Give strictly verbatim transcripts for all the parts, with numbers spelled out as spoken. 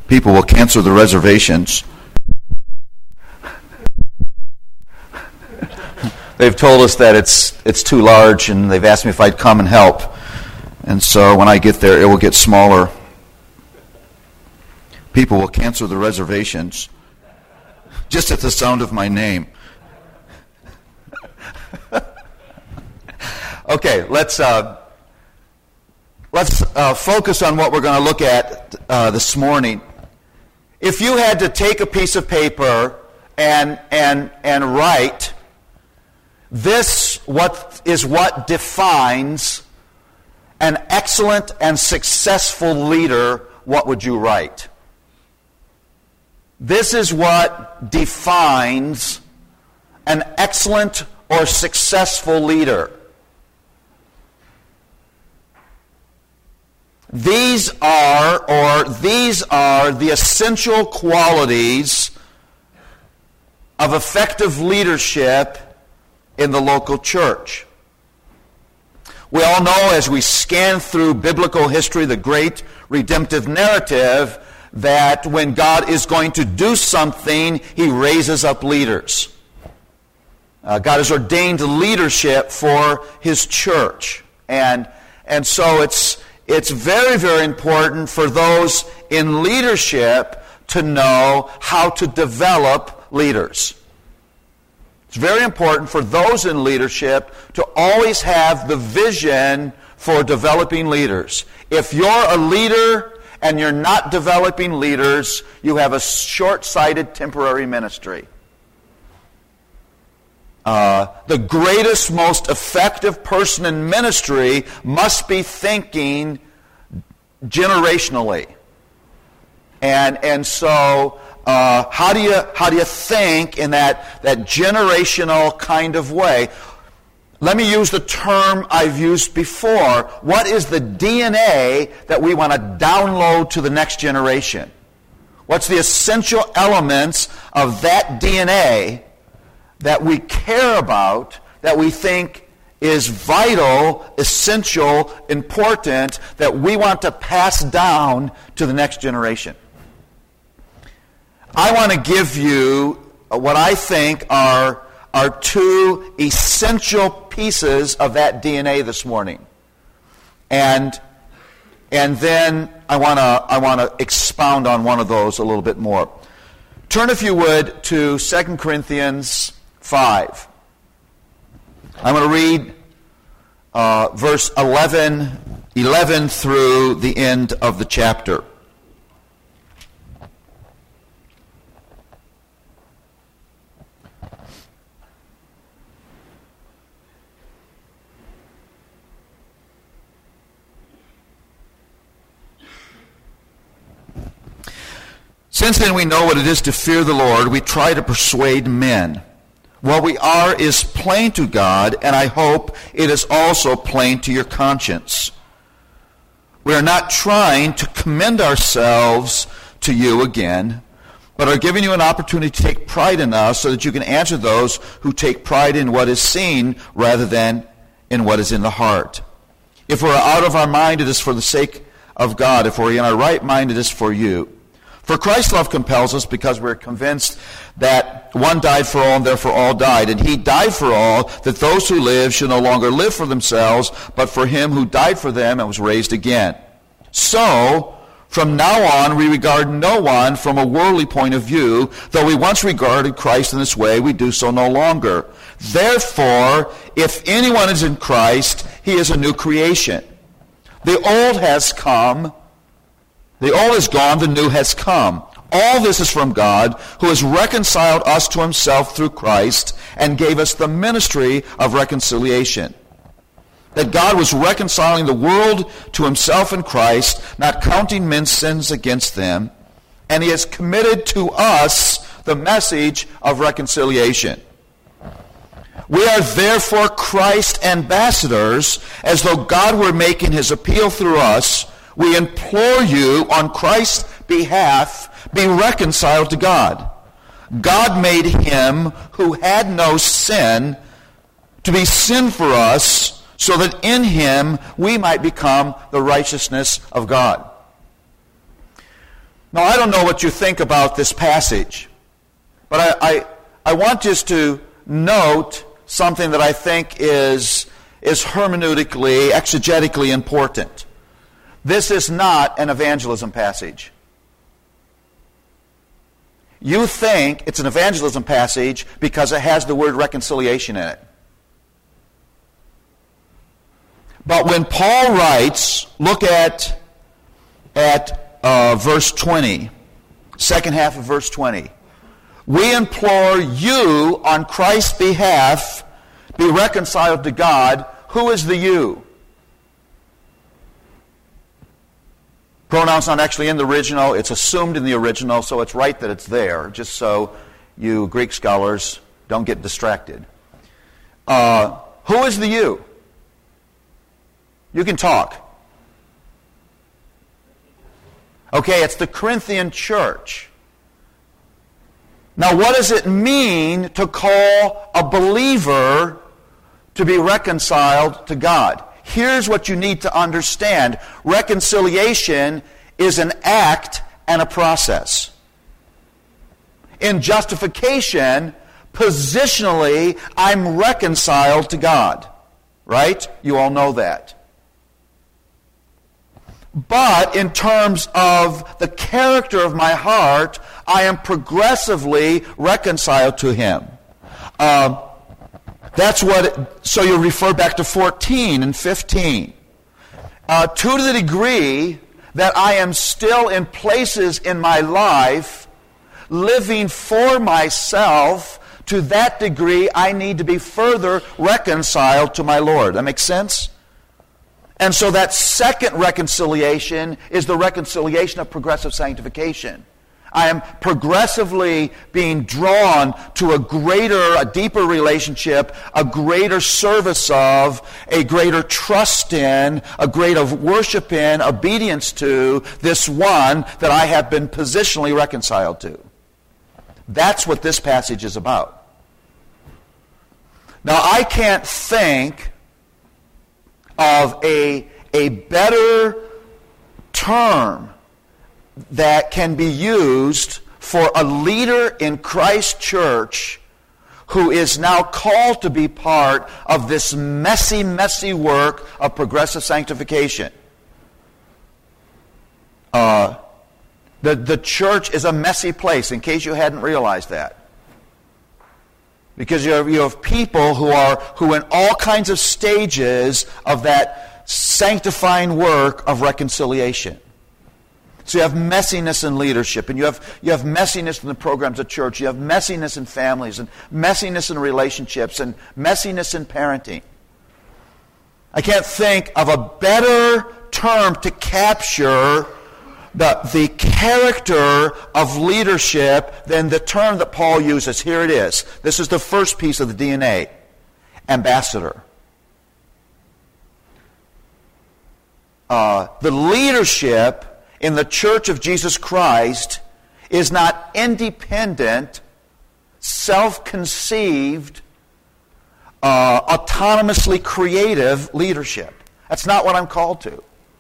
People will cancel the reservations. They've told us that it's it's too large, and they've asked me if I'd come and help. And so when I get there, it will get smaller. People will cancel the reservations just at the sound of my name. Okay, let's uh, let's uh, focus on what we're going to look at uh, this morning. If you had to take a piece of paper and and and write, this what is what defines an excellent and successful leader, what would you write? This is what defines an excellent or successful leader. These are, or these are the essential qualities of effective leadership in the local church. We all know, as we scan through biblical history, the great redemptive narrative, that when God is going to do something, He raises up leaders. Uh, God has ordained leadership for His church. And, and so it's, it's very, very important for those in leadership to know how to develop leaders. It's very important for those in leadership to always have the vision for developing leaders. If you're a leader and you're not developing leaders, you have a short-sighted temporary ministry. Uh, the greatest, most effective person in ministry must be thinking generationally. And and so uh, how do you how do you think in that, that generational kind of way? Let me use the term I've used before. What is the D N A that we want to download to the next generation? What's the essential elements of that D N A that we care about, that we think is vital, essential, important, that we want to pass down to the next generation? I want to give you what I think are, are two essential pieces of that D N A this morning. And, and then I want to I want to expound on one of those a little bit more. Turn, if you would, to Second Corinthians five. I'm going to read uh, verse eleven, eleven through the end of the chapter. Since then we know what it is to fear the Lord, we try to persuade men. What we are is plain to God, and I hope it is also plain to your conscience. We are not trying to commend ourselves to you again, but are giving you an opportunity to take pride in us so that you can answer those who take pride in what is seen rather than in what is in the heart. If we're out of our mind, it is for the sake of God. If we're in our right mind, it is for you. For Christ's love compels us, because we're convinced that one died for all and therefore all died. And He died for all, that those who live should no longer live for themselves, but for Him who died for them and was raised again. So, from now on, we regard no one from a worldly point of view. Though we once regarded Christ in this way, we do so no longer. Therefore, if anyone is in Christ, he is a new creation. The old has come. The old is gone, the new has come. All this is from God, who has reconciled us to Himself through Christ and gave us the ministry of reconciliation. That God was reconciling the world to Himself in Christ, not counting men's sins against them, and He has committed to us the message of reconciliation. We are therefore Christ's ambassadors, as though God were making His appeal through us. We implore you on Christ's behalf, be reconciled to God. God made Him who had no sin to be sin for us, so that in Him we might become the righteousness of God. Now, I don't know what you think about this passage, but I, I, I want just to note something that I think is, is hermeneutically, exegetically important. This is not an evangelism passage. You think it's an evangelism passage because it has the word reconciliation in it. But when Paul writes, look at, at uh, verse twenty, second half of verse twenty. We implore you on Christ's behalf, be reconciled to God. Who is the you? Pronoun's not actually in the original. It's assumed in the original, so it's right that it's there, just so you Greek scholars don't get distracted. Uh, who is the you? You can talk. Okay, it's the Corinthian church. Now, what does it mean to call a believer to be reconciled to God? Here's what you need to understand. Reconciliation is an act and a process. In justification, positionally, I'm reconciled to God. Right? You all know that. But in terms of the character of my heart, I am progressively reconciled to Him. Uh, that's what, it, so you refer back to fourteen and fifteen. Uh, to the degree that I am still in places in my life living for myself, to that degree I need to be further reconciled to my Lord. That makes sense? And so that second reconciliation is the reconciliation of progressive sanctification. I am progressively being drawn to a greater, a deeper relationship, a greater service of, a greater trust in, a greater worship in, obedience to this one that I have been positionally reconciled to. That's what this passage is about. Now, I can't think of a, a better term that can be used for a leader in Christ's church who is now called to be part of this messy, messy work of progressive sanctification. Uh, the, the church is a messy place, in case you hadn't realized that. Because you have, you have people who are who in all kinds of stages of that sanctifying work of reconciliation. So you have messiness in leadership, and you have you have messiness in the programs of church, you have messiness in families, and messiness in relationships, and messiness in parenting. I can't think of a better term to capture the, the character of leadership than the term that Paul uses. Here it is. This is the first piece of the D N A. Ambassador. Uh, the leadership in the Church of Jesus Christ is not independent, self-conceived, uh, autonomously creative leadership. That's not what I'm called to.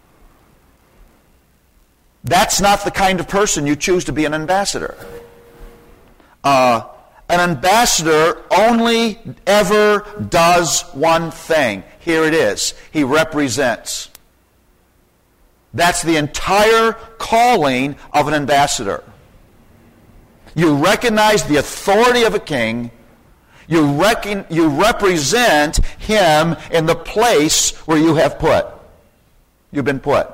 That's not the kind of person you choose to be an ambassador. Uh, an ambassador only ever does one thing. Here it is. He represents. That's the entire calling of an ambassador. You recognize the authority of a king. You, reckon, you represent him in the place where you have put. You've been put.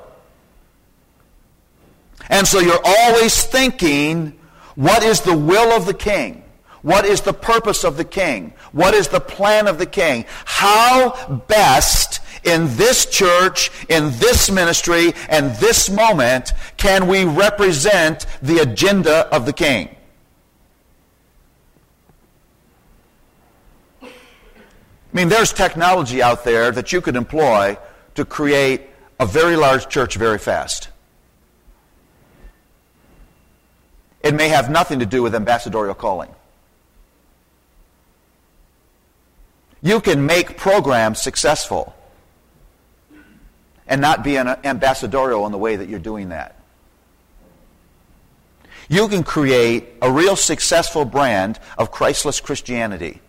And so you're always thinking, what is the will of the king? What is the purpose of the king? What is the plan of the king? How best in this church, in this ministry, and this moment can we represent the agenda of the king? I mean, there's technology out there that you could employ to create a very large church very fast. It may have nothing to do with ambassadorial calling. You can make programs successful and not be an ambassadorial in the way that you're doing that. you can create a real successful brand of Christless Christianity,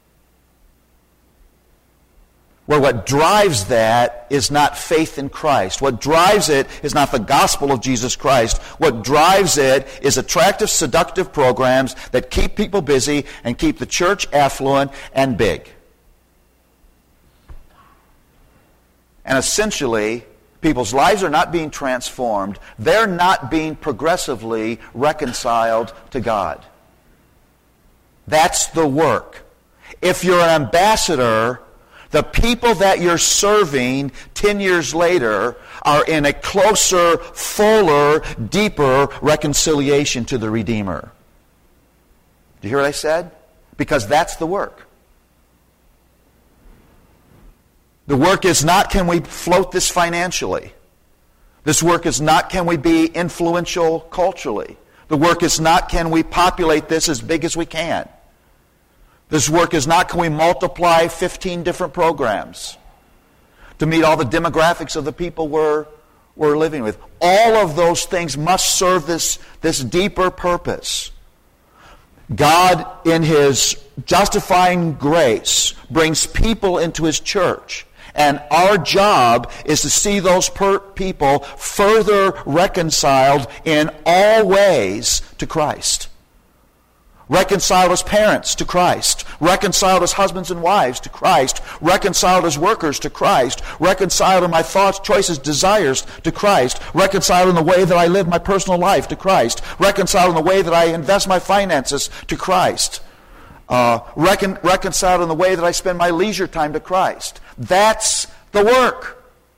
where what drives that is not faith in Christ. What drives it is not the gospel of Jesus Christ. What drives it is attractive, seductive programs that keep people busy and keep the church affluent and big. And essentially, people's lives are not being transformed. They're not being progressively reconciled to God. That's the work. If you're an ambassador, the people that you're serving ten years later are in a closer, fuller, deeper reconciliation to the Redeemer. Do you hear what I said? Because that's the work. The work is not, can we float this financially? This work is not, can we be influential culturally? The work is not, can we populate this as big as we can? This work is not, can we multiply fifteen different programs to meet all the demographics of the people we're, we're living with? All of those things must serve this, this deeper purpose. God, in His justifying grace, brings people into His church. And our job is to see those per- people further reconciled in all ways to Christ. Reconciled as parents to Christ. Reconciled as husbands and wives to Christ. Reconciled as workers to Christ. Reconciled in my thoughts, choices, desires to Christ. Reconciled in the way that I live my personal life to Christ. Reconciled in the way that I invest my finances to Christ. Uh, recon- reconciled in the way that I spend my leisure time to Christ. That's the work.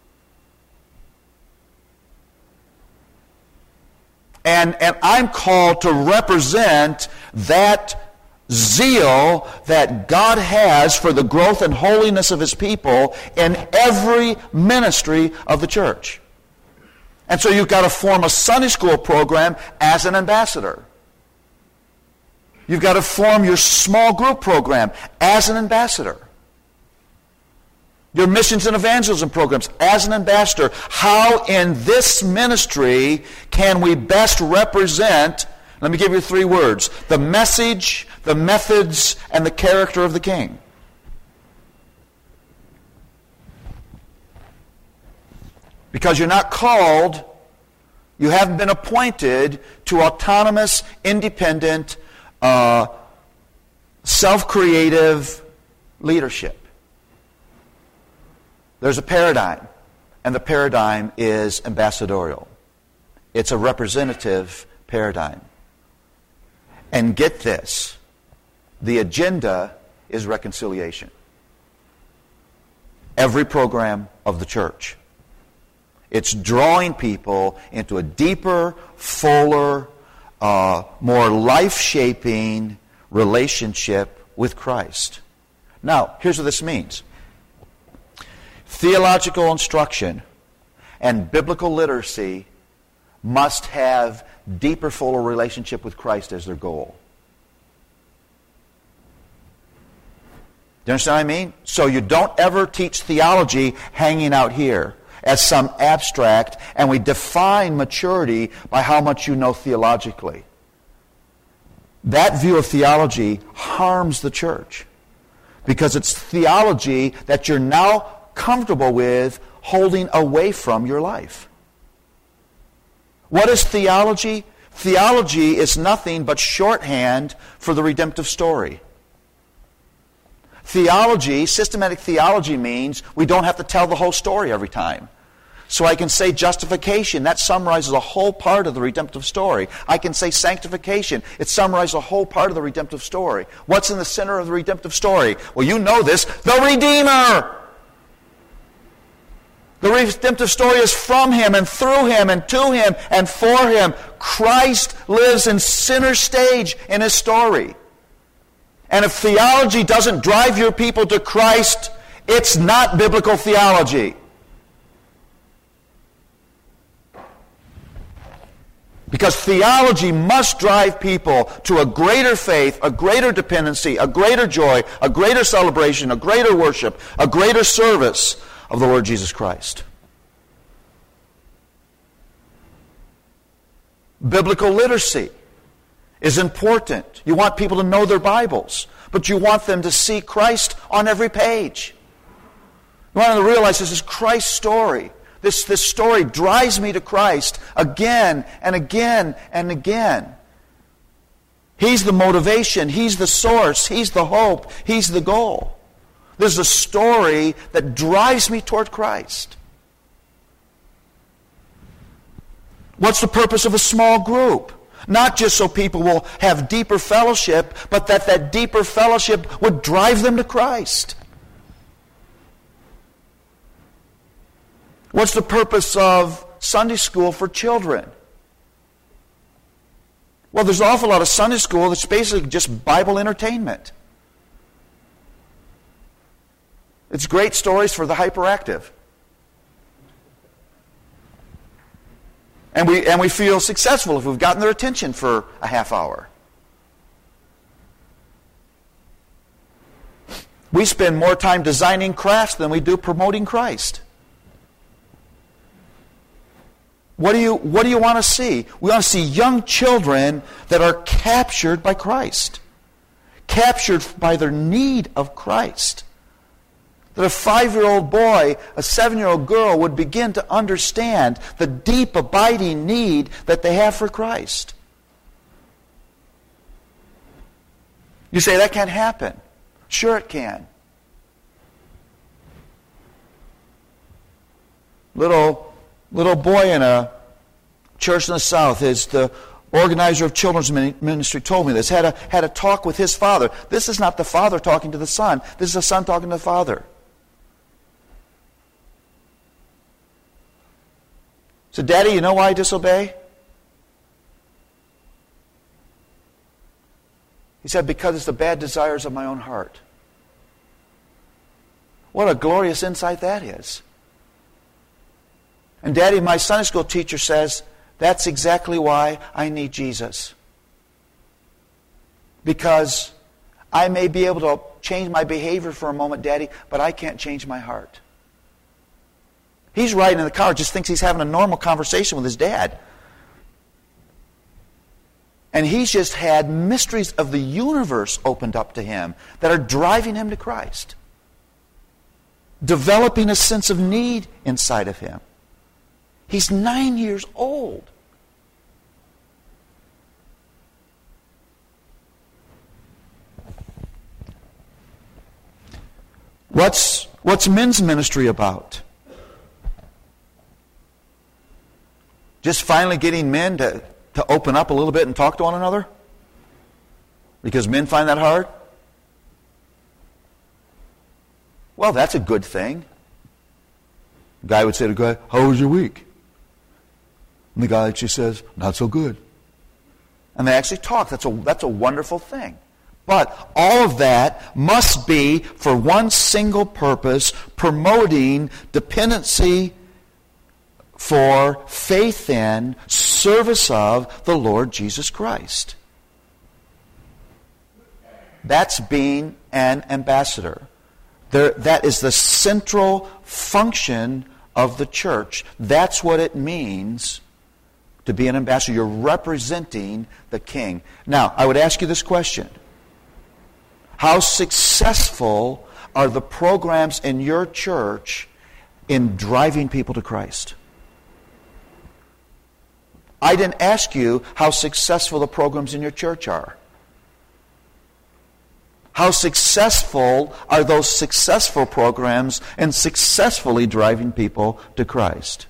And, and I'm called to represent that zeal that God has for the growth and holiness of His people in every ministry of the church. And so you've got to form a Sunday school program as an ambassador. You've got to form your small group program as an ambassador. Your missions and evangelism programs as an ambassador. How in this ministry can we best represent, let me give you three words, the message, the methods, and the character of the King. Because you're not called, you haven't been appointed to autonomous, independent, uh, self-creative leadership. There's a paradigm, and the paradigm is ambassadorial. It's a representative paradigm. And get this, the agenda is reconciliation. Every program of the church. It's drawing people into a deeper, fuller, uh, more life-shaping relationship with Christ. Now, here's what this means. Theological instruction and biblical literacy must have deeper, fuller relationship with Christ as their goal. Do you understand what I mean? So you don't ever teach theology hanging out here as some abstract, and we define maturity by how much you know theologically. That view of theology harms the church because it's theology that you're now comfortable with holding away from your life. What is theology? Theology is nothing but shorthand for the redemptive story. Theology, systematic theology means we don't have to tell the whole story every time. So I can say justification, that summarizes a whole part of the redemptive story. I can say sanctification, it summarizes a whole part of the redemptive story. What's in the center of the redemptive story? Well, you know this, the Redeemer! The redemptive story is from Him and through Him and to Him and for Him. Christ lives in center stage in His story. And if theology doesn't drive your people to Christ, it's not biblical theology. Because theology must drive people to a greater faith, a greater dependency, a greater joy, a greater celebration, a greater worship, a greater service of the Lord Jesus Christ. Biblical literacy is important. You want people to know their Bibles, but you want them to see Christ on every page. You want them to realize this is Christ's story. This, this story drives me to Christ again and again and again. He's the motivation. He's the source. He's the hope. He's the goal. This is a story that drives me toward Christ. What's the purpose of a small group? Not just so people will have deeper fellowship, but that that deeper fellowship would drive them to Christ. What's the purpose of Sunday school for children? Well, there's an awful lot of Sunday school that's basically just Bible entertainment. It's great stories for the hyperactive. And we, and we feel successful if we've gotten their attention for a half hour. We spend more time designing crafts than we do promoting Christ. What do you, what do you want to see? We want to see young children that are captured by Christ. Captured by their need of Christ. That a five-year-old boy, a seven-year-old girl would begin to understand the deep, abiding need that they have for Christ. You say, that can't happen. Sure it can. Little, little boy in a church in the South, is the organizer of children's ministry, told me this, had a, had a talk with his father. This is not the father talking to the son. This is the son talking to the father. So, Daddy, you know why I disobey? He said, because it's the bad desires of my own heart. What a glorious insight that is. And Daddy, my Sunday school teacher says, that's exactly why I need Jesus. Because I may be able to change my behavior for a moment, Daddy, but I can't change my heart. He's riding in the car, just thinks he's having a normal conversation with his dad. And he's just had mysteries of the universe opened up to him that are driving him to Christ. Developing a sense of need inside of him. He's nine years old. What's, what's men's ministry about? Just finally getting men to, to open up a little bit and talk to one another? Because men find that hard? Well, that's a good thing. The guy would say to the guy, how was your week? And the guy actually says, not so good. And they actually talk. That's a, that's a wonderful thing. But all of that must be for one single purpose, promoting dependency for faith in, service of the Lord Jesus Christ. That's being an ambassador. There, that is the central function of the church. That's what it means to be an ambassador. You're representing the King. Now, I would ask you this question. How successful are the programs in your church in driving people to Christ? I didn't ask you how successful the programs in your church are. How successful are those successful programs in successfully driving people to Christ?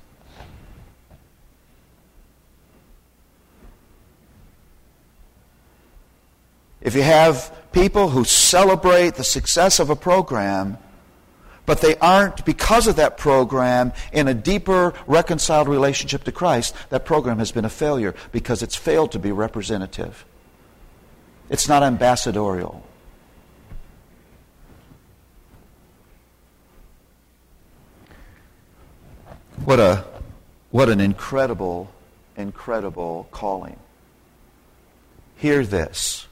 If you have people who celebrate the success of a program, but they aren't, because of that program, in a deeper reconciled relationship to Christ, that program has been a failure because it's failed to be representative. It's not ambassadorial. What a what an incredible, incredible calling. Hear this.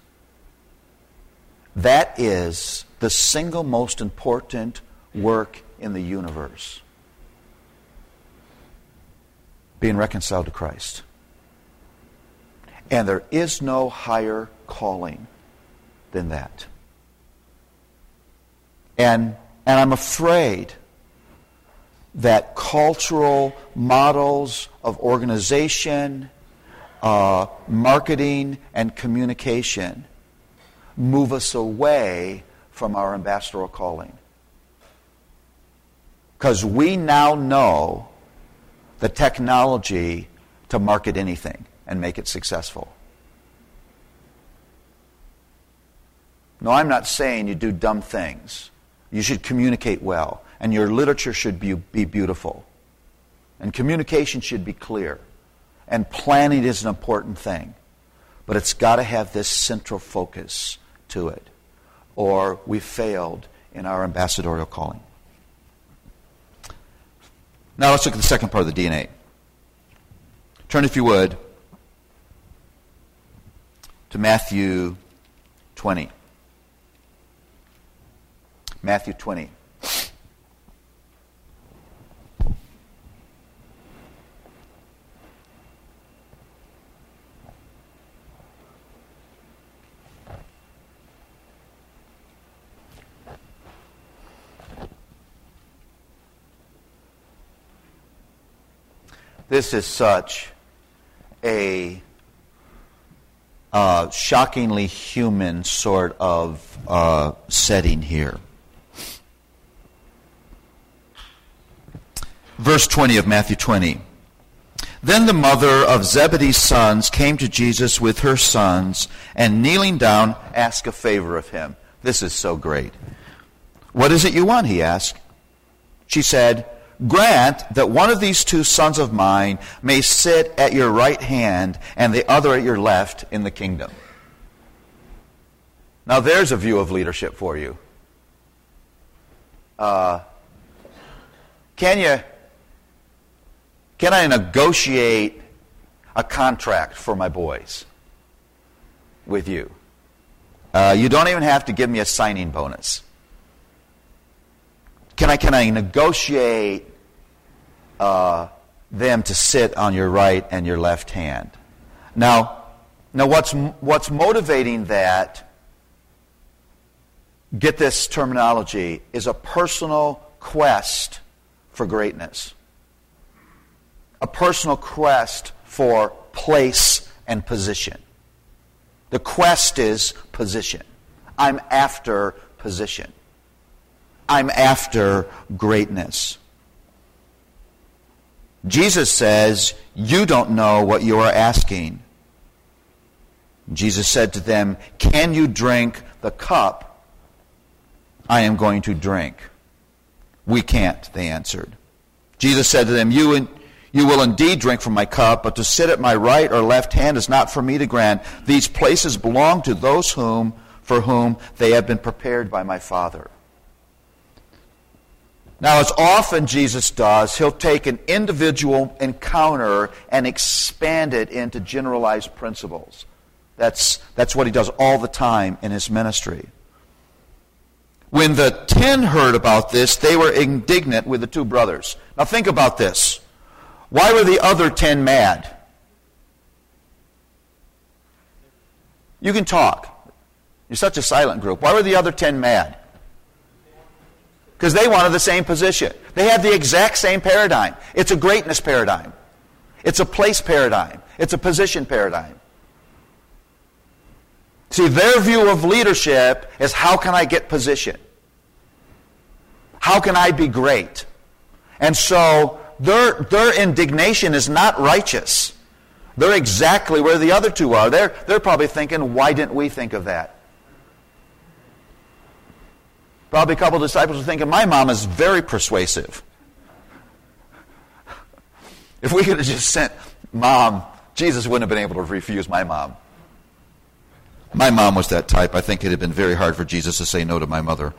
That is the single most important work in the universe. Being reconciled to Christ. And there is no higher calling than that. And, and I'm afraid that cultural models of organization, uh, marketing, and communication move us away from our ambassadorial calling. Because we now know the technology to market anything and make it successful. No, I'm not saying you do dumb things. You should communicate well, and your literature should be, be beautiful. And communication should be clear. And planning is an important thing. But it's got to have this central focus to it, or we failed in our ambassadorial calling. Now let's look at the second part of the D N A. Turn, if you would, to Matthew twenty. Matthew twenty. This is such a uh, shockingly human sort of uh, setting here. Verse twenty of Matthew twenty. Then the mother of Zebedee's sons came to Jesus with her sons, and kneeling down, asked a favor of him. This is so great. What is it you want? He asked. She said, grant that one of these two sons of mine may sit at your right hand and the other at your left in the kingdom. Now there's a view of leadership for you. Uh, can you, can I negotiate a contract for my boys with you? Uh, you don't even have to give me a signing bonus. Can I, can I negotiate uh, them to sit on your right and your left hand? Now, now what's, what's motivating that, get this terminology, is a personal quest for greatness. A personal quest for place and position. The quest is position. I'm after position. I'm after greatness. Jesus says, you don't know what you are asking. Jesus said to them, can you drink the cup I am going to drink? We can't, they answered. Jesus said to them, you, in, you will indeed drink from my cup, but to sit at my right or left hand is not for me to grant. These places belong to those whom, for whom they have been prepared by my Father. Now, as often Jesus does, he'll take an individual encounter and expand it into generalized principles. That's, that's what he does all the time in his ministry. When the ten heard about this, they were indignant with the two brothers. Now think about this. Why were the other ten mad? You can talk. You're such a silent group. Why were the other ten mad? Because they wanted the same position. They had the exact same paradigm. It's a greatness paradigm. It's a place paradigm. It's a position paradigm. See, their view of leadership is, how can I get position? How can I be great? And so their, their indignation is not righteous. They're exactly where the other two are. They're, they're probably thinking, why didn't we think of that? Probably a couple of disciples are thinking, my mom is very persuasive. If we could have just sent mom, Jesus wouldn't have been able to refuse my mom. My mom was that type. I think it had been very hard for Jesus to say no to my mother.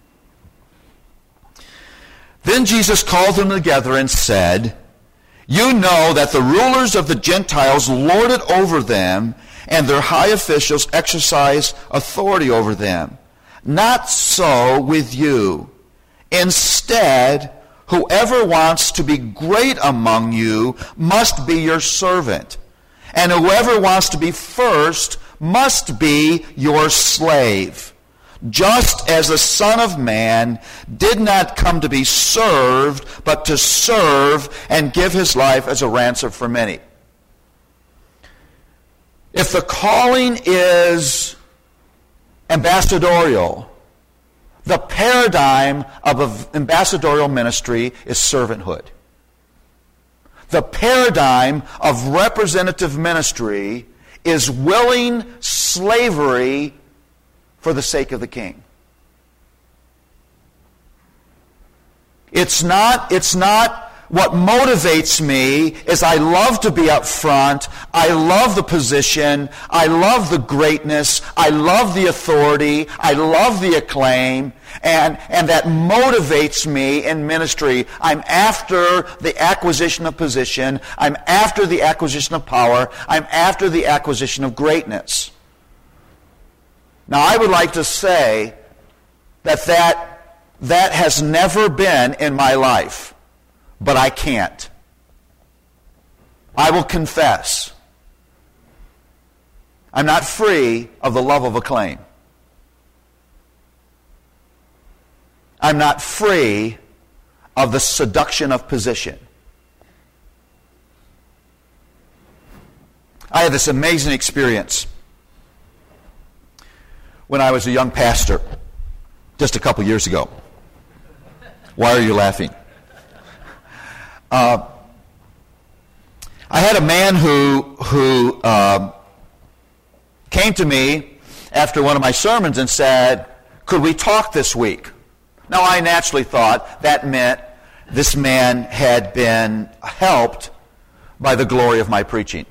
Then Jesus called them together and said, you know that the rulers of the Gentiles lord it over them, and their high officials exercise authority over them. Not so with you. Instead, whoever wants to be great among you must be your servant. And whoever wants to be first must be your slave, just as the Son of Man did not come to be served, but to serve and give his life as a ransom for many. If the calling is ambassadorial, the paradigm of ambassadorial ministry is servanthood. The paradigm of representative ministry is willing slavery for the sake of the king. It's not, it's not what motivates me is I love to be up front. I love the position. I love the greatness. I love the authority. I love the acclaim. And, and that motivates me in ministry. I'm after the acquisition of position. I'm after the acquisition of power. I'm after the acquisition of greatness. Now, I would like to say that that, that has never been in my life. But I can't. I will confess. I'm not free of the love of acclaim. I'm not free of the seduction of position. I had this amazing experience when I was a young pastor, just a couple years ago. Why are you laughing? Uh, I had a man who who uh, came to me after one of my sermons and said, "Could we talk this week?" Now, I naturally thought that meant this man had been helped by the glory of my preaching.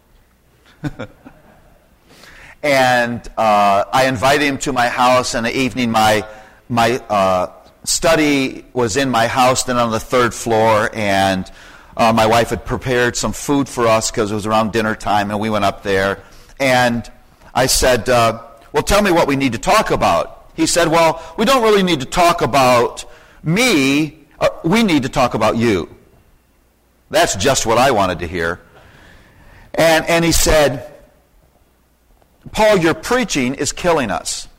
And uh, I invited him to my house in the evening. My my uh, study was in my house, then on the third floor, and uh, my wife had prepared some food for us because it was around dinner time, and we went up there. And I said, uh, well, tell me what we need to talk about. He said, well, we don't really need to talk about me. Uh, we need to talk about you. That's just what I wanted to hear. And, and he said, Paul, your preaching is killing us.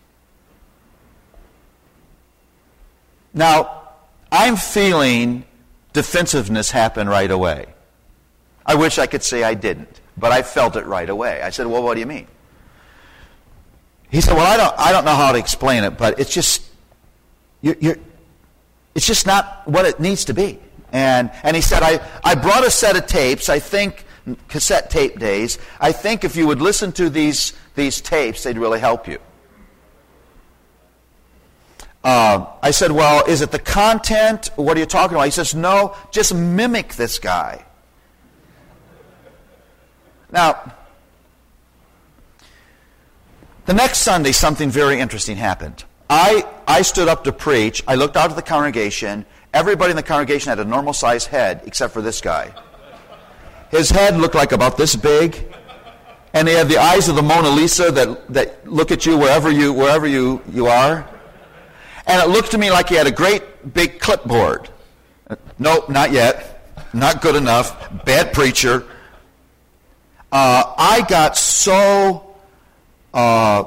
Now, I'm feeling defensiveness happen right away. I wish I could say I didn't, but I felt it right away. I said, well, what do you mean? He said, well, I don't, I don't know how to explain it, but it's just, you're, you're, it's just not what it needs to be. And, and he said, I, I brought a set of tapes, I think, cassette tape days. I think if you would listen to these, these tapes, they'd really help you. Uh, I said, well, is it the content? What are you talking about? He says, no, just mimic this guy. Now, the next Sunday, something very interesting happened. I, I stood up to preach. I looked out at the congregation. Everybody in the congregation had a normal-sized head, except for this guy. His head looked like about this big, and he had the eyes of the Mona Lisa that, that look at you wherever you wherever you, you are. And it looked to me like he had a great big clipboard. Nope, not yet. Not good enough. Bad preacher. Uh, I got so uh,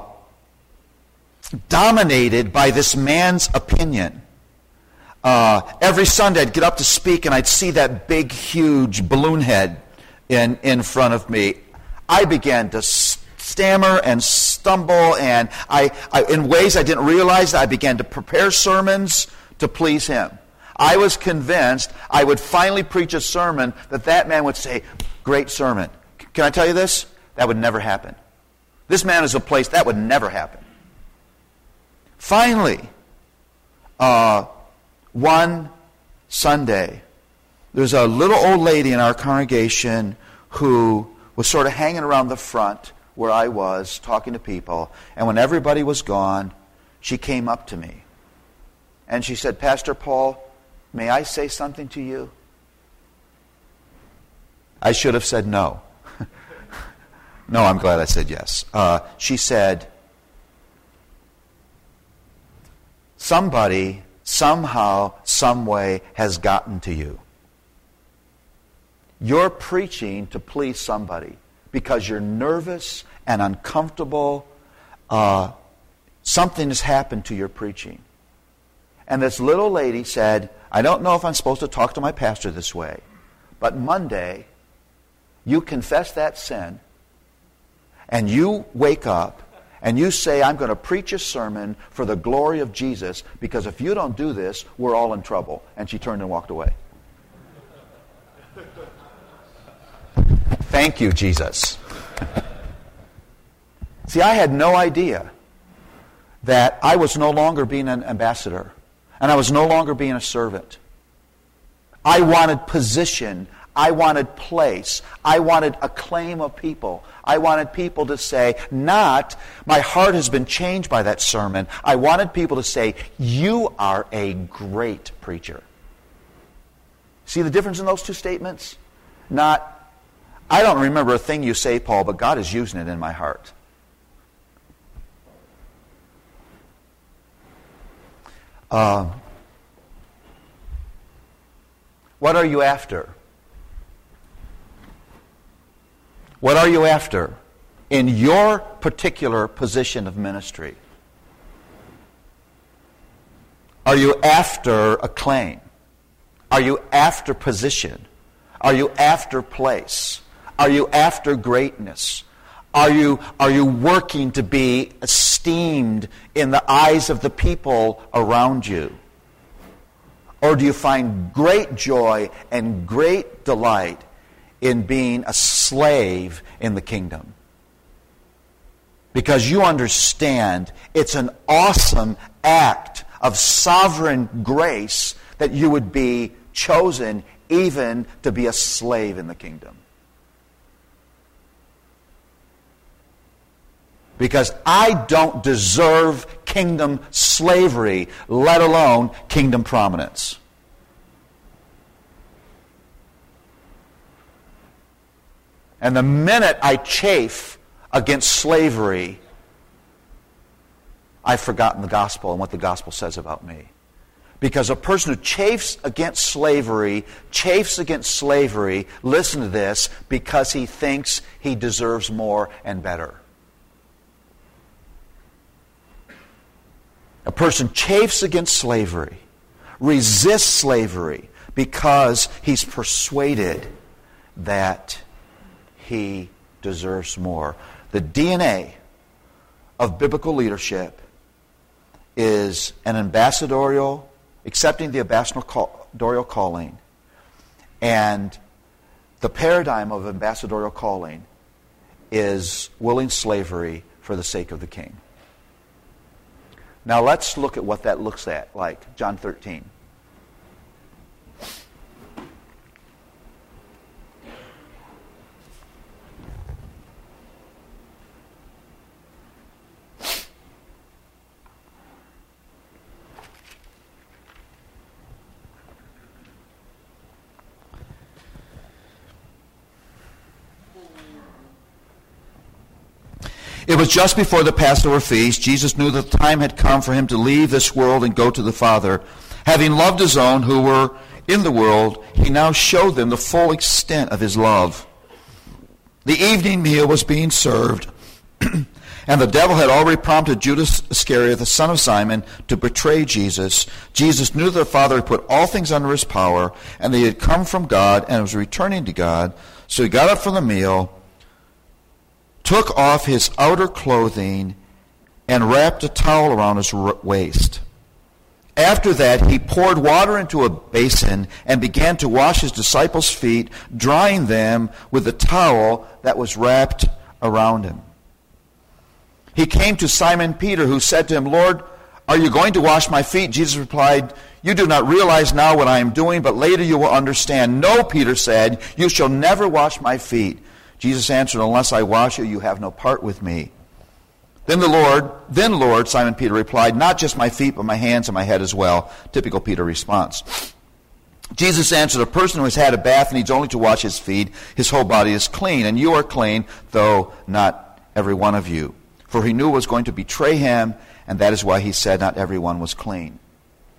dominated by this man's opinion. Uh, every Sunday I'd get up to speak and I'd see that big, huge balloon head in, in front of me. I began to stammer and stumble, and I, I, in ways I didn't realize, I began to prepare sermons to please him. I was convinced I would finally preach a sermon that that man would say, great sermon. Can I tell you this? That would never happen. This man is a place that would never happen. Finally, uh, one Sunday, there's a little old lady in our congregation who was sort of hanging around the front where I was, talking to people. And when everybody was gone, she came up to me. And she said, Pastor Paul, may I say something to you? I should have said no. No, I'm glad I said yes. Uh, she said, somebody, somehow, some way, has gotten to you. You're preaching to please somebody, because you're nervous and uncomfortable. Uh, something has happened to your preaching. And this little lady said, I don't know if I'm supposed to talk to my pastor this way, but Monday, you confess that sin, and you wake up, and you say, I'm going to preach a sermon for the glory of Jesus, because if you don't do this, we're all in trouble. And she turned and walked away. Thank you, Jesus. See, I had no idea that I was no longer being an ambassador, and I was no longer being a servant. I wanted position. I wanted place. I wanted acclaim of people. I wanted people to say, not, my heart has been changed by that sermon. I wanted people to say, you are a great preacher. See the difference in those two statements? Not, I don't remember a thing you say, Paul, but God is using it in my heart. Uh, what are you after? What are you after in your particular position of ministry? Are you after acclaim? Are you after position? Are you after place? Are you after greatness? Are you, are you working to be esteemed in the eyes of the people around you? Or do you find great joy and great delight in being a slave in the kingdom? Because you understand it's an awesome act of sovereign grace that you would be chosen even to be a slave in the kingdom. Because I don't deserve kingdom slavery, let alone kingdom prominence. And the minute I chafe against slavery, I've forgotten the gospel and what the gospel says about me. Because a person who chafes against slavery, chafes against slavery, listen to this, because he thinks he deserves more and better. A person chafes against slavery, resists slavery, because he's persuaded that he deserves more. The D N A of biblical leadership is an ambassadorial, accepting the ambassadorial calling, and the paradigm of ambassadorial calling is willing slavery for the sake of the king. Now let's look at what that looks at, like John thirteen. It was just before the Passover feast. Jesus knew that the time had come for him to leave this world and go to the Father. Having loved his own who were in the world, he now showed them the full extent of his love. The evening meal was being served, and the devil had already prompted Judas Iscariot, the son of Simon, to betray Jesus. Jesus knew that the Father had put all things under his power, and that he had come from God and was returning to God. So he got up from the meal, took off his outer clothing, and wrapped a towel around his waist. After that, he poured water into a basin and began to wash his disciples' feet, drying them with the towel that was wrapped around him. He came to Simon Peter, who said to him, Lord, are you going to wash my feet? Jesus replied, you do not realize now what I am doing, but later you will understand. No, Peter said, you shall never wash my feet. Jesus answered, unless I wash you, you have no part with me. Then the Lord, then Lord, Simon Peter replied, not just my feet, but my hands and my head as well. Typical Peter response. Jesus answered, a person who has had a bath needs only to wash his feet. His whole body is clean, and you are clean, though not every one of you. For he knew it was going to betray him, and that is why he said not everyone was clean.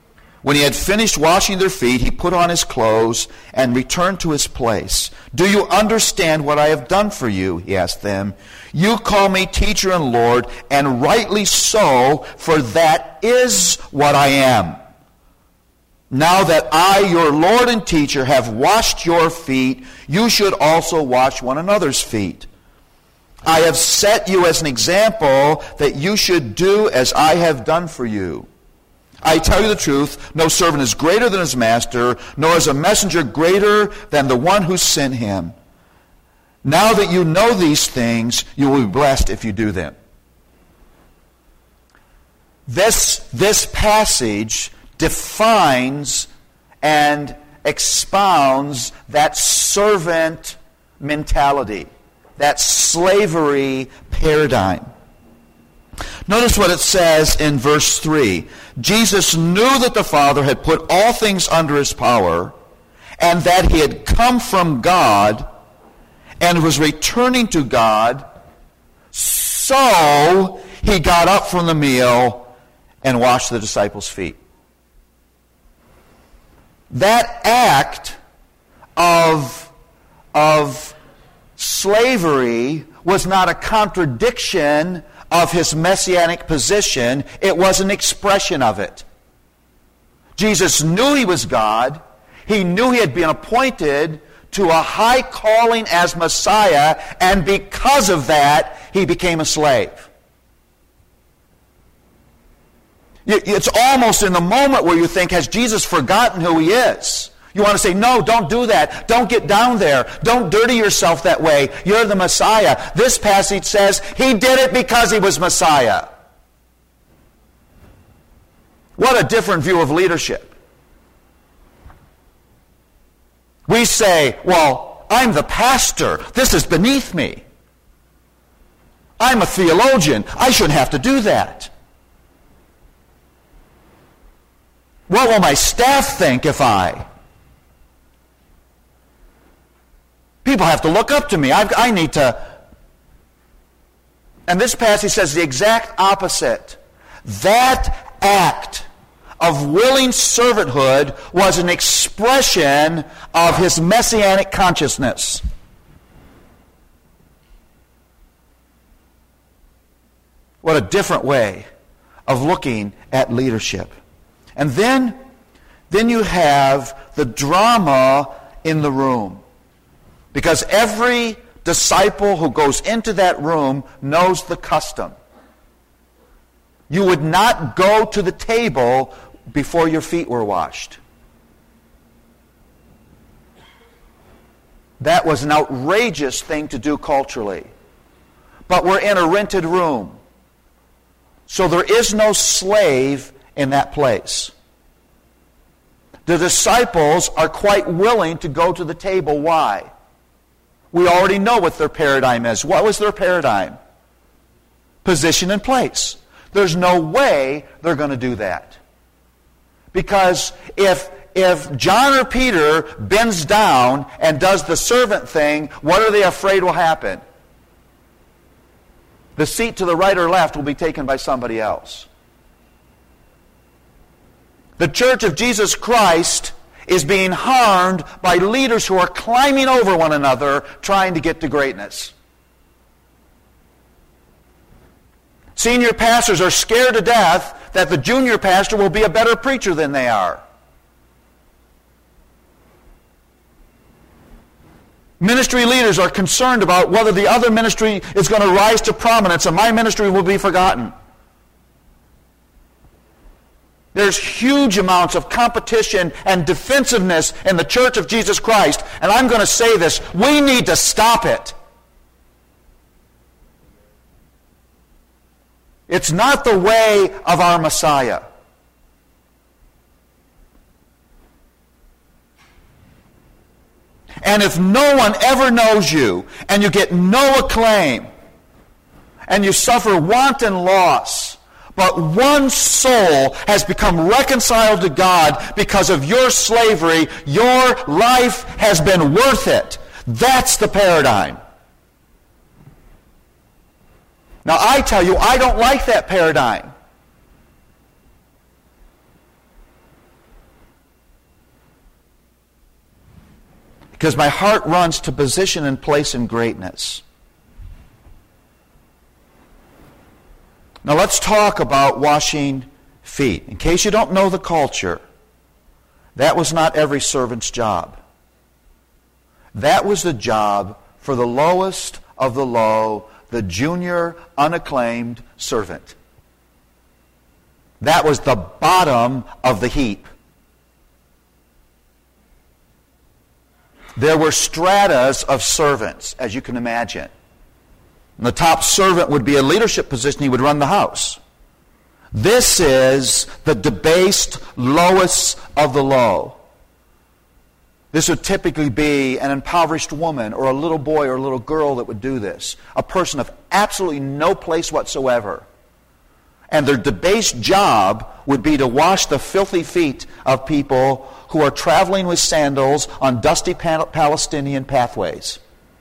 When he had finished washing their feet, he put on his clothes and returned to his place. "Do you understand what I have done for you?" he asked them. "You call me teacher and Lord, and rightly so, for that is what I am. Now that I, your Lord and teacher, have washed your feet, you should also wash one another's feet. I have set you as an example that you should do as I have done for you. I tell you the truth, no servant is greater than his master, nor is a messenger greater than the one who sent him. Now that you know these things, you will be blessed if you do them." This, this passage defines and expounds that servant mentality, that slavery paradigm. Notice what it says in verse three. Jesus knew that the Father had put all things under his power, and that he had come from God and was returning to God. So he got up from the meal and washed the disciples' feet. That act of, of slavery was not a contradiction of his messianic position. It was an expression of it. Jesus knew he was God. He knew he had been appointed to a high calling as Messiah, and because of that, he became a slave. It's almost in the moment where you think, has Jesus forgotten who he is? You want to say, no, don't do that. Don't get down there. Don't dirty yourself that way. You're the Messiah. This passage says he did it because he was Messiah. What a different view of leadership. We say, well, I'm the pastor. This is beneath me. I'm a theologian. I shouldn't have to do that. What will my staff think if I... People have to look up to me. I've, I need to... And this passage says the exact opposite. That act of willing servanthood was an expression of his messianic consciousness. What a different way of looking at leadership. And then, then you have the drama in the room. Because every disciple who goes into that room knows the custom. You would not go to the table before your feet were washed. That was an outrageous thing to do culturally. But we're in a rented room. So there is no slave in that place. The disciples are quite willing to go to the table. Why? We already know what their paradigm is. What was their paradigm? Position and place. There's no way they're going to do that. Because if, if John or Peter bends down and does the servant thing, what are they afraid will happen? The seat to the right or left will be taken by somebody else. The Church of Jesus Christ is being harmed by leaders who are climbing over one another trying to get to greatness. Senior pastors are scared to death that the junior pastor will be a better preacher than they are. Ministry leaders are concerned about whether the other ministry is going to rise to prominence and my ministry will be forgotten. There's huge amounts of competition and defensiveness in the Church of Jesus Christ. And I'm going to say this, we need to stop it. It's not the way of our Messiah. And if no one ever knows you, and you get no acclaim, and you suffer wanton loss, but one soul has become reconciled to God because of your slavery, your life has been worth it. That's the paradigm. Now I tell you, I don't like that paradigm. Because my heart runs to position and place in greatness. Now let's talk about washing feet. In case you don't know the culture, that was not every servant's job. That was the job for the lowest of the low, the junior, unacclaimed servant. That was the bottom of the heap. There were stratas of servants, as you can imagine. And the top servant would be a leadership position. He would run the house. This is the debased lowest of the low. This would typically be an impoverished woman or a little boy or a little girl that would do this. A person of absolutely no place whatsoever. And their debased job would be to wash the filthy feet of people who are traveling with sandals on dusty Palestinian pathways.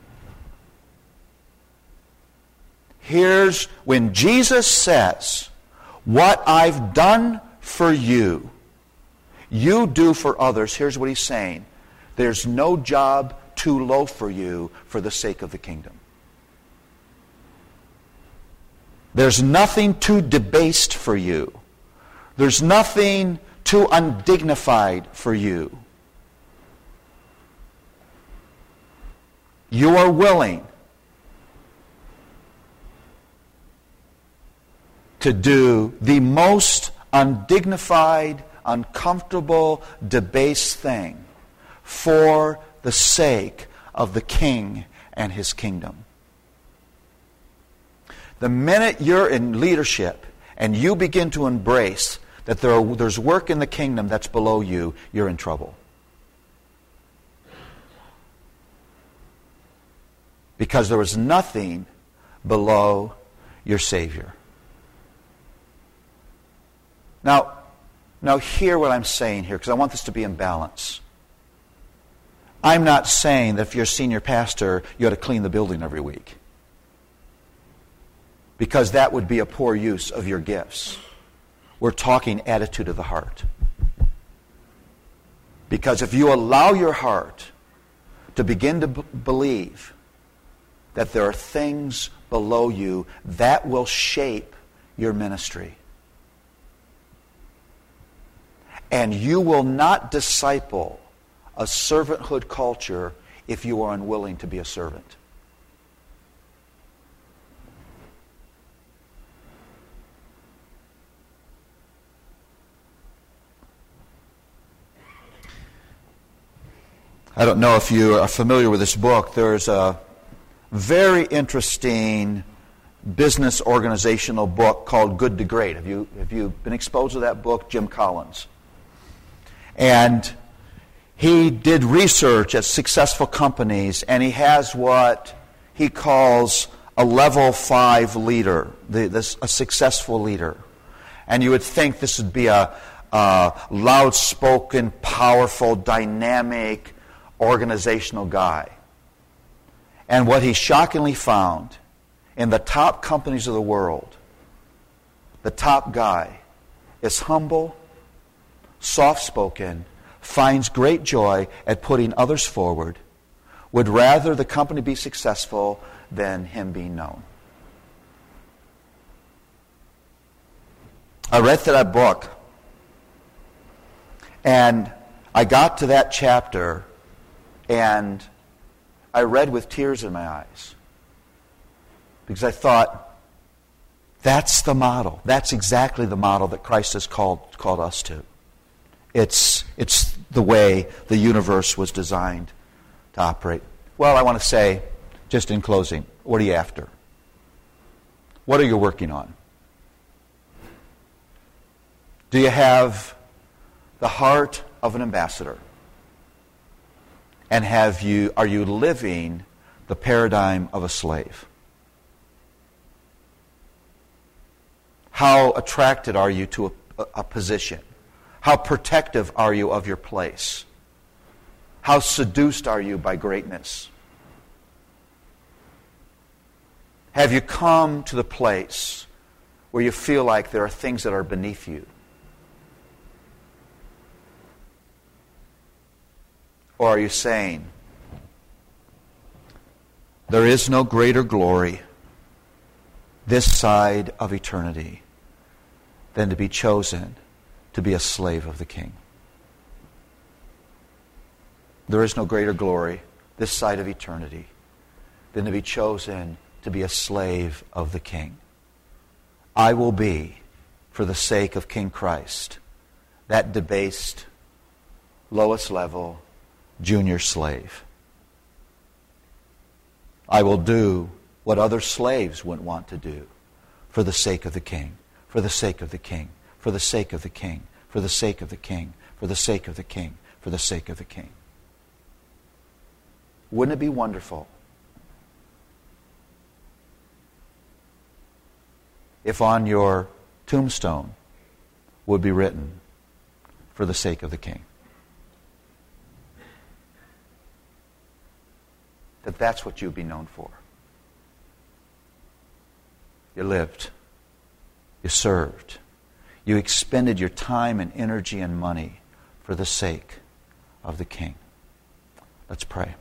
Here's when Jesus says, what I've done for you, you do for others. Here's what he's saying. There's no job too low for you for the sake of the kingdom. There's nothing too debased for you. There's nothing too undignified for you. You are willing to do the most undignified, uncomfortable, debased thing for the sake of the King and His kingdom. The minute you're in leadership and you begin to embrace that there are, there's work in the kingdom that's below you, you're in trouble. Because there is nothing below your Savior. Now, now hear what I'm saying here, because I want this to be in balance. I'm not saying that if you're a senior pastor, you ought to clean the building every week. Because that would be a poor use of your gifts. We're talking attitude of the heart. Because if you allow your heart to begin to b- believe that there are things below you, that will shape your ministry. And you will not disciple a servanthood culture if you are unwilling to be a servant. I don't know if you are familiar with this book. There's a very interesting business organizational book called Good to Great. Have you, have you been exposed to that book? Jim Collins. And he did research at successful companies, and he has what he calls a level five leader, the, this, a successful leader. And you would think this would be a, a loud-spoken, powerful, dynamic, organizational guy. And what he shockingly found in the top companies of the world, the top guy is humble, soft-spoken, finds great joy at putting others forward, would rather the company be successful than him being known. I read through that book, and I got to that chapter, and I read with tears in my eyes. Because I thought, that's the model. That's exactly the model that Christ has called, called us to. It's, it's the way the universe was designed to operate. Well, I want to say, just in closing, what are you after? What are you working on? Do you have the heart of an ambassador? And have you, are you living the paradigm of a slave? How attracted are you to a, a position? How protective are you of your place? How seduced are you by greatness? Have you come to the place where you feel like there are things that are beneath you? Or are you saying, There is no greater glory this side of eternity than to be chosen to be a slave of the King. There is no greater glory this side of eternity than to be chosen to be a slave of the King. I will be, for the sake of King Christ, that debased, lowest level, junior slave. I will do what other slaves wouldn't want to do for the sake of the King, for the sake of the King, for the sake of the King, for the sake of the King, for the sake of the King, for the sake of the King. Wouldn't it be wonderful if on your tombstone would be written, for the sake of the King? That that's what you'd be known for. You lived. You served. You expended your time and energy and money for the sake of the King. Let's pray.